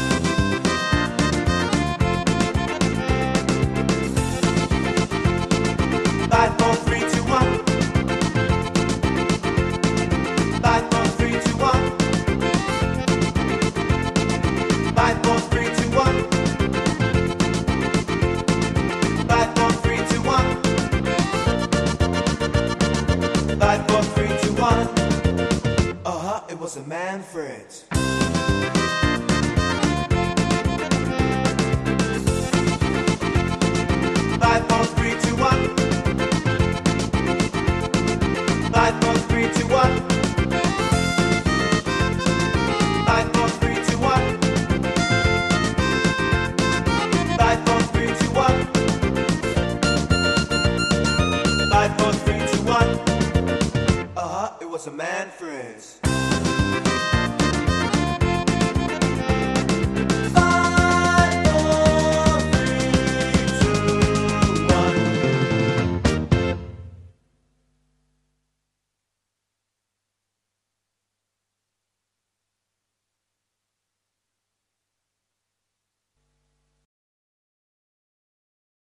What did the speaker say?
Five, four, three, two, one. Five, four, three, two, one. Five, four, three, two, one. Five, four, three, two, one. Five, four, three, two, one. It was a Manfred. 5, 4, 3, 2, 1. 5, 4, 3, 2, 1. 5, 4, 3, 2, 1. 5, 4, 3, 2, 1. 5, 4, 3, 2, 1. It was a Manfred.